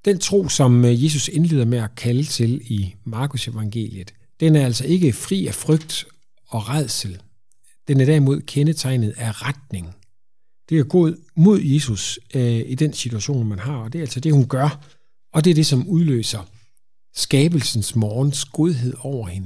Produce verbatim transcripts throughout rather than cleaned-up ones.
Den tro, som Jesus indleder med at kalde til i Markus evangeliet, den er altså ikke fri af frygt og rædsel. Den er derimod kendetegnet af retning. Det er gået mod Jesus øh, i den situation, man har, og det er altså det, hun gør, og det er det, som udløser skabelsens morgens godhed over hende.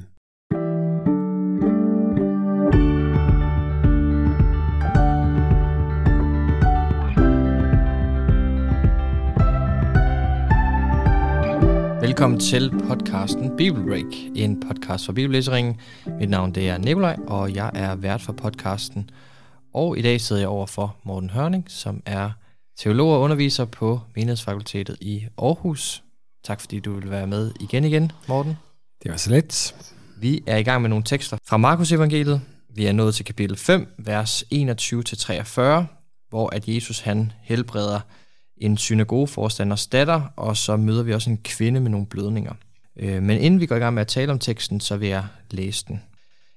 Velkommen til podcasten Bibelbreak, en podcast for Bibellæseringen. Mit navn det er Nikolaj, og jeg er vært for podcasten. Og i dag sidder jeg over for Morten Hørning, som er teolog og underviser på Menighedsfakultetet i Aarhus. Tak fordi du vil være med igen igen, Morten. Det var så let. Vi er i gang med nogle tekster fra Markus evangeliet. Vi er nået til kapitel fem, vers enogtyve til treogfyrre, hvor at Jesus han helbreder en synagogeforstanders datter, og så møder vi også en kvinde med nogle blødninger. Men inden vi går i gang med at tale om teksten, så vil jeg læse den.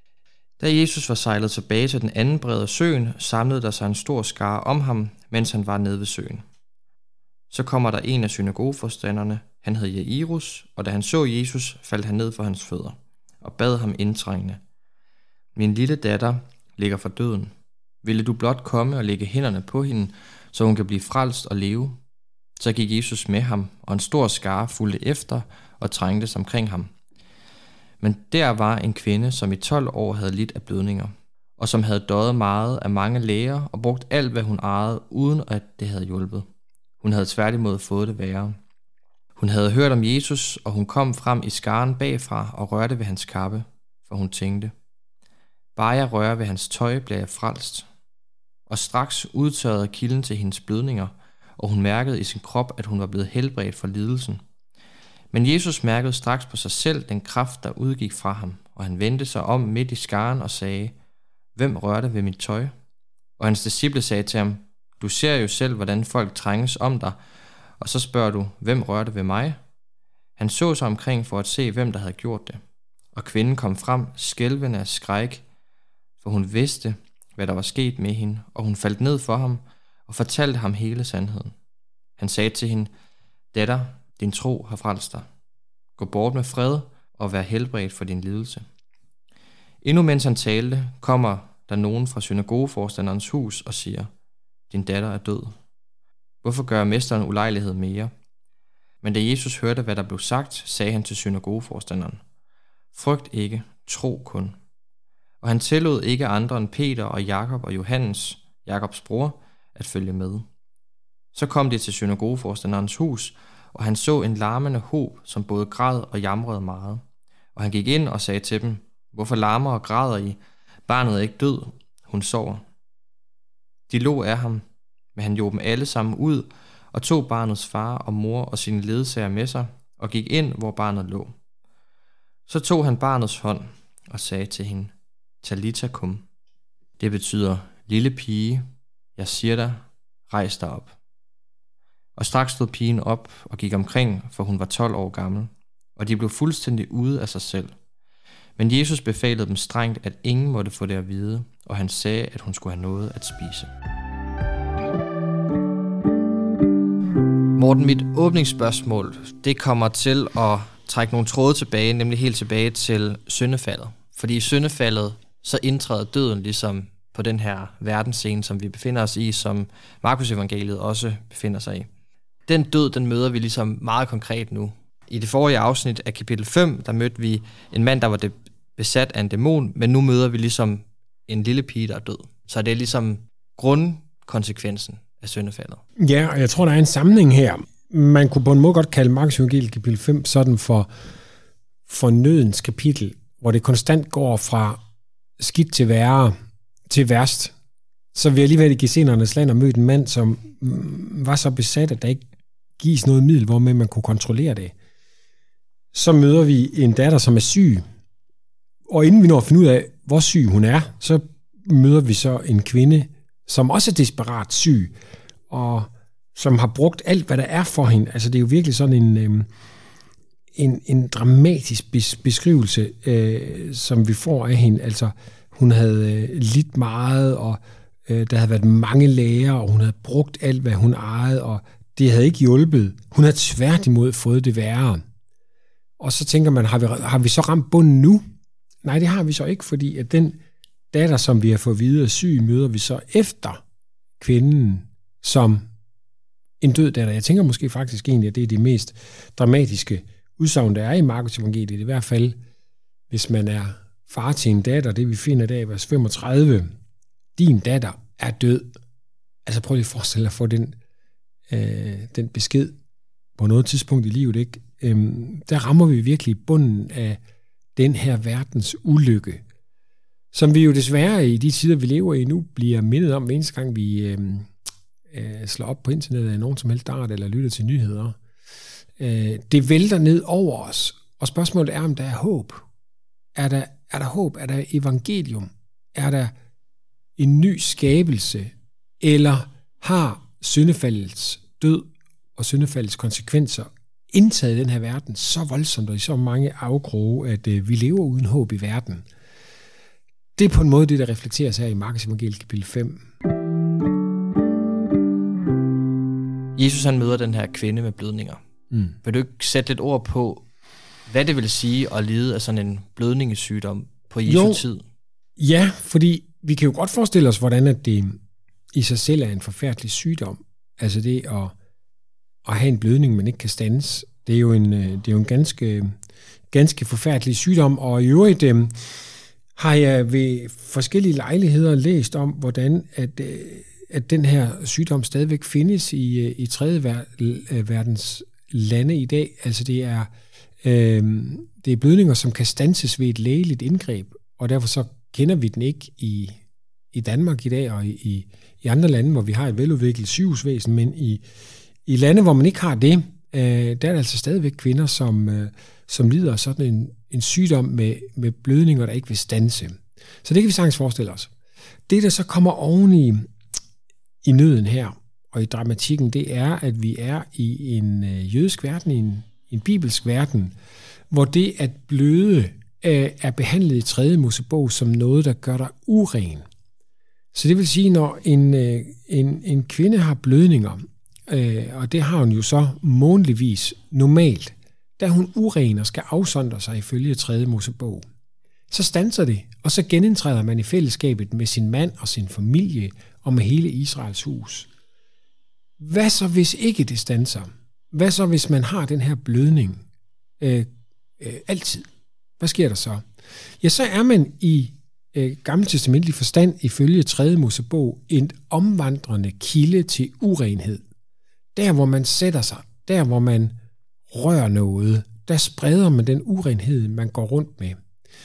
Da Jesus var sejlet tilbage til den anden bred af søen, samlede der sig en stor skare om ham, mens han var nede ved søen. Så kommer der en af synagogeforstanderne, han hed Jairus, og da han så Jesus, faldt han ned for hans fødder, og bad ham indtrængende: Min lille datter ligger for døden. Ville du blot komme og lægge hænderne på hende, så hun kan blive frelst og leve? Så gik Jesus med ham, og en stor skare fulgte efter og trængtes omkring ham. Men der var en kvinde, som i tolv år havde lidt af blødninger, og som havde døjet meget af mange læger og brugt alt, hvad hun ejede, uden at det havde hjulpet. Hun havde tværtimod fået det værre. Hun havde hørt om Jesus, og hun kom frem i skaren bagfra og rørte ved hans kappe, for hun tænkte: Bare jeg rører ved hans tøj, bliver jeg frelst. Og straks udtørrede kilden til hendes blødninger, og hun mærkede i sin krop, at hun var blevet helbredt for lidelsen. Men Jesus mærkede straks på sig selv den kraft, der udgik fra ham, og han vendte sig om midt i skaren og sagde: Hvem rørte ved mit tøj? Og hans disciple sagde til ham: Du ser jo selv, hvordan folk trænges om dig, og så spørger du: Hvem rørte ved mig? Han så sig omkring for at se, hvem der havde gjort det. Og kvinden kom frem, skælvende af skræk, for hun vidste, hvad der var sket med hende, og hun faldt ned for ham og fortalte ham hele sandheden. Han sagde til hende: Datter, din tro har frelst dig. Gå bort med fred og vær helbredt for din lidelse. Endnu mens han talte, kommer der nogen fra synagogeforstanderens hus og siger: Din datter er død. Hvorfor gør mesteren ulejlighed mere? Men da Jesus hørte, hvad der blev sagt, sagde han til synagogeforstanderen: Frygt ikke, tro kun. Og han tillod ikke andre end Peter og Jakob og Johannes, Jakobs bror, at følge med. Så kom de til synagogeforstanderens hus, og han så en larmende hob, som både græd og jamrede meget. Og han gik ind og sagde til dem: Hvorfor larmer og græder I? Barnet er ikke død, hun sover. De lå af ham, men han jog dem alle sammen ud, og tog barnets far og mor og sine ledsager med sig, og gik ind, hvor barnet lå. Så tog han barnets hånd og sagde til hende: Talita kum. Det betyder: Lille pige, jeg siger dig, rejs dig op. Og straks stod pigen op og gik omkring, for hun var tolv år gammel, og de blev fuldstændig ude af sig selv. Men Jesus befalede dem strengt, at ingen måtte få det at vide, og han sagde, at hun skulle have noget at spise. Morten, mit åbningsspørgsmål, det kommer til at trække nogle tråde tilbage, nemlig helt tilbage til syndefaldet. Fordi i syndefaldet, så indtræder døden ligesom på den her verdensscene, som vi befinder os i, som Markus evangeliet også befinder sig i. Den død, den møder vi ligesom meget konkret nu. I det forrige afsnit af kapitel fem, der mødte vi en mand, der var besat af en dæmon, men nu møder vi ligesom en lille pige, der er død. Så det er ligesom grundkonsekvensen af syndefaldet. Ja, og jeg tror, der er en sammenhæng her. Man kunne på en måde godt kalde Markus evangeliet kapitel fem sådan for, for nødens kapitel, hvor det konstant går fra skidt til værre til værst. Så vi alligevel i Gethsemanernes land og mødt en mand, som var så besat, at der ikke gives noget middel, hvormed man kunne kontrollere det. Så møder vi en datter, som er syg, og inden vi når at finde ud af, hvor syg hun er, så møder vi så en kvinde, som også er desperat syg, og som har brugt alt, hvad der er for hende. Altså det er jo virkelig sådan en, øh, en, en dramatisk beskrivelse, øh, som vi får af hende. Altså hun havde øh, lidt meget, og øh, der havde været mange læger, og hun havde brugt alt, hvad hun ejede, og Det havde ikke hjulpet. Hun havde tværtimod fået det værre. Og så tænker man, har vi, har vi så ramt bunden nu? Nej, det har vi så ikke, fordi at den datter, som vi har fået videre syg, møder vi så efter kvinden som en død datter. Jeg tænker måske faktisk egentlig, at det er de mest dramatiske udsagn, der er i Markus evangeliet. I hvert fald, hvis man er far til en datter, det vi finder der i vers femogtredive. Din datter er død. Altså prøv lige at forestille dig at få den, øh, den besked på noget tidspunkt i livet, ikke? Øhm, der rammer vi virkelig bunden af den her verdens ulykke, som vi jo desværre i de tider, vi lever i nu, bliver mindet om hver eneste gang, vi øh, øh, slår op på internettet af nogen som helst art, eller lytter til nyheder. Øh, det vælter ned over os, og spørgsmålet er, om der er håb. Er der, er der håb? Er der evangelium? Er der en ny skabelse? Eller har syndefaldets død og syndefaldets konsekvenser indtaget den her verden så voldsomt og i så mange afkroge, at øh, vi lever uden håb i verden? Det er på en måde det, der reflekteres her i Markus evangeliet kapitel fem. Jesus han møder den her kvinde med blødninger. Mm. Vil du ikke sætte lidt ord på, hvad det vil sige at lide af sådan en blødningesygdom på Jesu jo, tid? Ja, fordi vi kan jo godt forestille os, hvordan at det i sig selv er en forfærdelig sygdom. Altså det at, at have en blødning, man ikke kan stands. Det er jo en, det er jo en ganske, ganske forfærdelig sygdom, og i øvrigt øh, har jeg ved forskellige lejligheder læst om, hvordan at, øh, at den her sygdom stadigvæk findes i, i tredje ver, verdens lande i dag. Altså det er, øh, det er blødninger, som kan standses ved et lægeligt indgreb, og derfor så kender vi den ikke i, i Danmark i dag, og i, i andre lande, hvor vi har et veludviklet sygehusvæsen, men i, i lande, hvor man ikke har det, øh, der er der altså stadigvæk kvinder, som, øh, som lider af sådan en, en sygdom med, med blødninger, der ikke vil standse. Så det kan vi sagtens forestille os. Det, der så kommer oven i, i nøden her, og i dramatikken, det er, at vi er i en øh, jødisk verden, i en, en bibelsk verden, hvor det at bløde øh, er behandlet i tredje Mosebog som noget, der gør dig uren. Så det vil sige, når en, øh, en, en kvinde har blødninger, øh, og det har hun jo så månedligvis normalt, da hun uren og skal afsondre sig ifølge tredje Mosebog, så standser det, og så genindtræder man i fællesskabet med sin mand og sin familie og med hele Israels hus. Hvad så, hvis ikke det standser? Hvad så, hvis man har den her blødning øh, øh, altid? Hvad sker der så? Ja, så er man i øh, gammeltestamentlig forstand ifølge tredje Mosebog en omvandrende kilde til urenhed. Der, hvor man sætter sig, der, hvor man rører noget, der spreder man den urenhed, man går rundt med.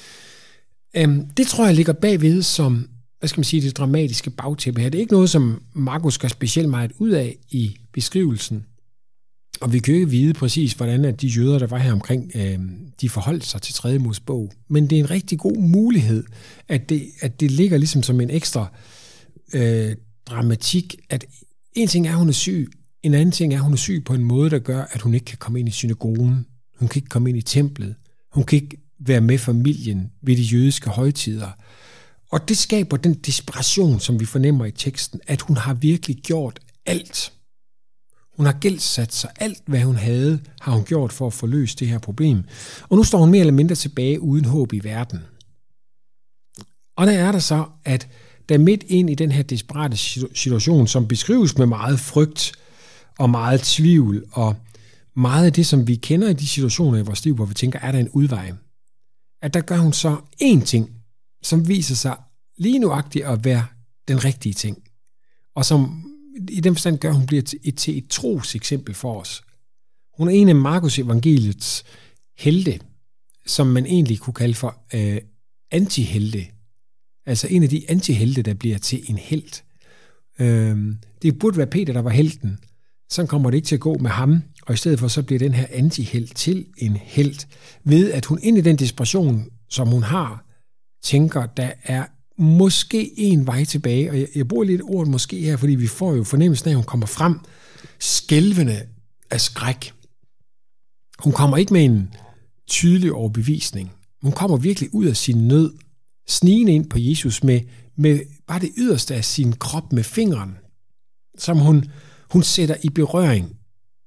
Øhm, det tror jeg ligger bagved som, hvad skal man sige, det dramatiske bagtæppe her. Det er ikke noget, som Markus gør specielt meget ud af i beskrivelsen. Og vi kan jo ikke vide præcis, hvordan at de jøder, der var her omkring, øh, de forholdt sig til tredje Mosebog. Men det er en rigtig god mulighed, at det, at det ligger ligesom som en ekstra øh, dramatik, at en ting er, at hun er syg, en anden ting er, at hun er syg på en måde, der gør, at hun ikke kan komme ind i synagogen. Hun kan ikke komme ind i templet. Hun kan ikke være med familien ved de jødiske højtider. Og det skaber den desperation, som vi fornemmer i teksten, at hun har virkelig gjort alt. Hun har gældsat sig. Alt, hvad hun havde, har hun gjort for at få løst det her problem. Og nu står hun mere eller mindre tilbage uden håb i verden. Og der er der så, at der midt ind i den her desperate situation, som beskrives med meget frygt og meget tvivl, og meget af det, som vi kender i de situationer i vores liv, hvor vi tænker, er der en udvej? At der gør hun så én ting, som viser sig lige nuagtigt at være den rigtige ting. Og som i den forstand gør, hun bliver til et, til et tros eksempel for os. Hun er en af Markus evangeliets helte, som man egentlig kunne kalde for øh, antihelte. Altså en af de antihelte, der bliver til en helt. Øh, det burde være Peter, der var helten. Så kommer det ikke til at gå med ham, og i stedet for så bliver den her antihelt til en helt, ved at hun ind i den desperation, som hun har, tænker, der er måske en vej tilbage, og jeg, jeg bruger lidt ordet måske her, fordi vi får jo fornemmelsen af, at hun kommer frem skælvende af skræk. Hun kommer ikke med en tydelig overbevisning. Hun kommer virkelig ud af sin nød, snigende ind på Jesus med, med bare det yderste af sin krop med fingeren, som hun, hun sætter i berøring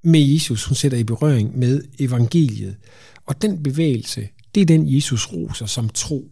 med Jesus, hun sætter i berøring med evangeliet. Og den bevægelse, det er den, Jesus roser som tro.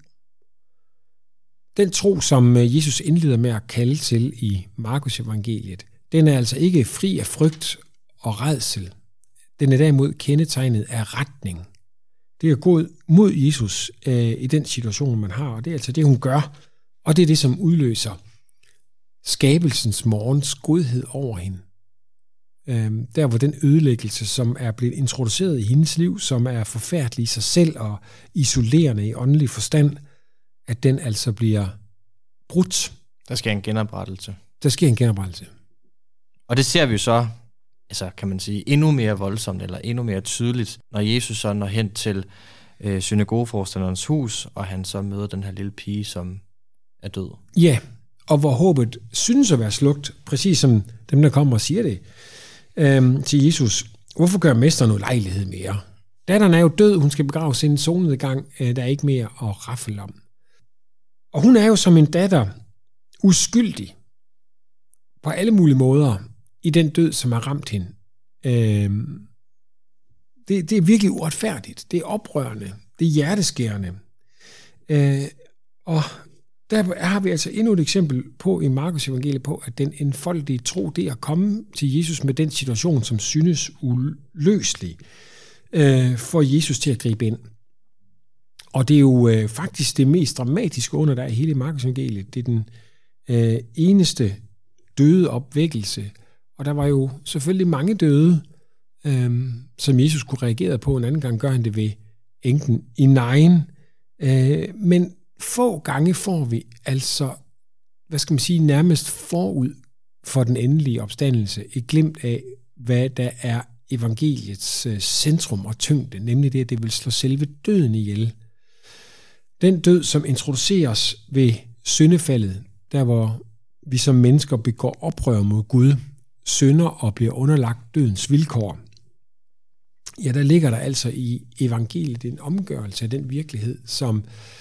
Den tro, som Jesus indleder med at kalde til i Markus evangeliet, den er altså ikke fri af frygt og rædsel. Den er derimod kendetegnet af retning. Det er gået mod Jesus øh, i den situation, man har, og det er altså det, hun gør. Og det er det, som udløser skabelsens morgens godhed over hende. Øh, der hvor den ødelæggelse, som er blevet introduceret i hendes liv, som er forfærdelig i sig selv og isolerende i åndelig forstand, at den altså bliver brudt. Der sker en genoprettelse. Der sker en genoprettelse. Og det ser vi jo så, altså kan man sige, endnu mere voldsomt eller endnu mere tydeligt, når Jesus så når hen til øh, synagogeforstanderens hus, og han så møder den her lille pige, som er død. Ja, og hvor håbet synes at være slugt, præcis som dem, der kommer og siger det øh, til Jesus. Hvorfor gør mesteren noget lejlighed mere? Datteren er jo død, hun skal begraves inden solnedgang, øh, der er ikke mere at raffle om. Og hun er jo som en datter uskyldig på alle mulige måder i den død, som har ramt hende. Øh, det, det er virkelig uretfærdigt. Det er oprørende. Det er hjerteskærende. Øh, og der har vi altså endnu et eksempel på i Markus evangeliet på, at den enfoldige tro, det er at komme til Jesus med den situation, som synes uløselig, øh, for Jesus til at gribe ind. Og det er jo øh, faktisk det mest dramatiske under, der er i hele Markus evangeliet. Det er den øh, eneste døde opvækkelse. Og der var jo selvfølgelig mange døde, øh, som Jesus kunne reagere på. En anden gang gør han det ved enken i Nain. Øh, men få gange får vi altså, hvad skal man sige, nærmest forud for den endelige opstandelse et glimt af, hvad der er evangeliets øh, centrum og tyngde, nemlig det, at det vil slå selve døden ihjel. Den død, som introduceres ved syndefaldet, der hvor vi som mennesker begår oprør mod Gud, synder og bliver underlagt dødens vilkår, ja, der ligger der altså i evangeliet en omgørelse af den virkelighed, som,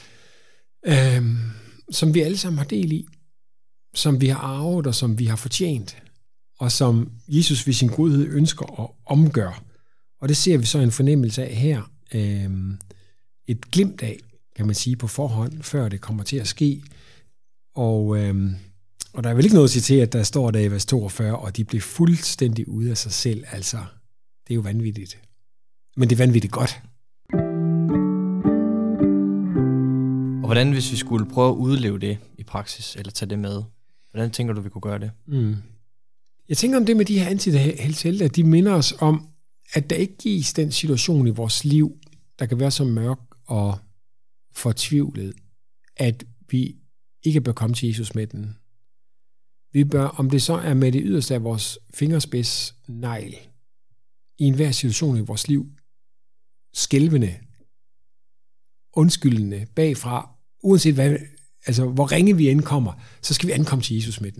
øh, som vi alle sammen har del i, som vi har arvet og som vi har fortjent, og som Jesus ved sin godhed ønsker at omgøre. Og det ser vi så en fornemmelse af her, øh, et glimt af, kan man sige, på forhånd, før det kommer til at ske. Og, øh, og der er vel ikke noget at sige til, at der står der i vers toogfyrre, og de blev fuldstændig ude af sig selv. Altså, det er jo vanvittigt. Men det er vanvittigt godt. Og hvordan, hvis vi skulle prøve at udleve det i praksis, eller tage det med, hvordan tænker du, vi kunne gøre det? Mm. Jeg tænker om det med de her antiheltehelte, at de minder os om, at der ikke gives den situation i vores liv, der kan være så mørk og fortvivlet, at vi ikke bør komme til Jesus med den. Vi bør, om det så er med det yderste af vores fingerspids negl, i enhver situation i vores liv, skælvende, undskyldende, bagfra, uanset hvad, altså hvor ringe vi end kommer, så skal vi ankomme til Jesus med den.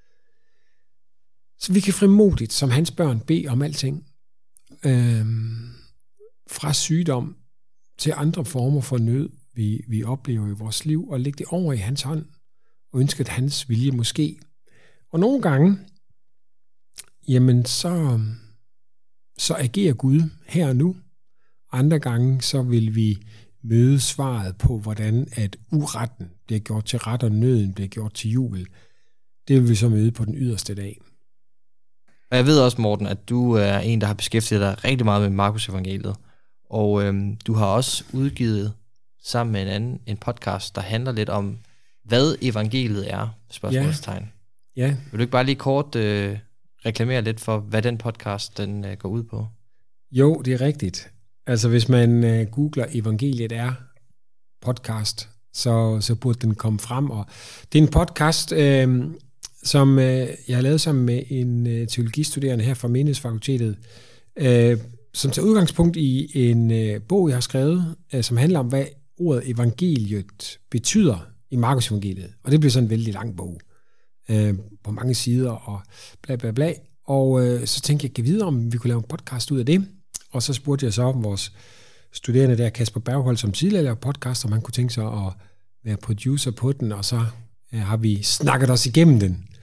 Så vi kan frimodigt, som hans børn, bede om alting. Øhm, fra sygdom til andre former for nød, vi, vi oplever i vores liv, og lægge det over i hans hånd, og ønske, at hans vilje måske. Og nogle gange, jamen så, så agerer Gud her og nu. Andre gange, så vil vi møde svaret på, hvordan at uretten bliver gjort til ret, og nøden bliver gjort til jubel. Det vil vi så møde på den yderste dag. Og jeg ved også, Morten, at du er en, der har beskæftiget dig rigtig meget med Markus evangeliet. Og øhm, du har også udgivet sammen med en anden en podcast, der handler lidt om, hvad evangeliet er, spørgsmålstegn. Ja. Ja. Vil du ikke bare lige kort øh, reklamere lidt for, hvad den podcast den øh, går ud på? Jo, det er rigtigt. Altså hvis man øh, googler evangeliet er podcast, så, så burde den komme frem. Og det er en podcast, øh, som øh, jeg har lavet sammen med en øh, teologistuderende her fra Menighedsfakultetet, øh, som tager udgangspunkt i en øh, bog, jeg har skrevet, øh, som handler om, hvad ordet evangeliet betyder i Markus evangeliet. Og det bliver sådan en vældig lang bog, øh, på mange sider og bla bla bla. Og øh, så tænkte jeg, at jeg kan vide, om vi kunne lave en podcast ud af det. Og så spurgte jeg så om vores studerende der, Kasper Berghold, som tidligere lavede podcast, om han kunne tænke sig at være producer på den, og så øh, har vi snakket os igennem den.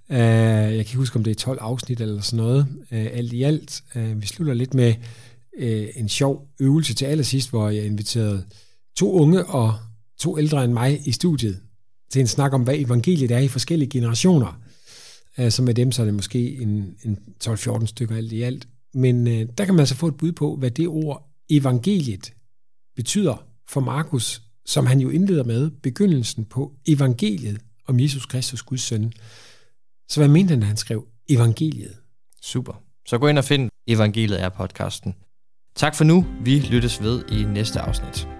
Uh, jeg kan ikke huske, om det er tolv afsnit eller sådan noget. Uh, alt i alt. Uh, vi slutter lidt med uh, en sjov øvelse til allersidst, hvor jeg inviterede to unge og to ældre end mig i studiet til en snak om, hvad evangeliet er i forskellige generationer. Uh, så med dem så er det måske en, en tolv fjorten stykker alt i alt. Men uh, der kan man altså få et bud på, hvad det ord evangeliet betyder for Markus, som han jo indleder med begyndelsen på evangeliet om Jesus Kristus, Guds søn. Så hvad mente han, da han skrev evangeliet? Super. Så gå ind og find Evangeliet er podcasten. Tak for nu. Vi lyttes ved i næste afsnit.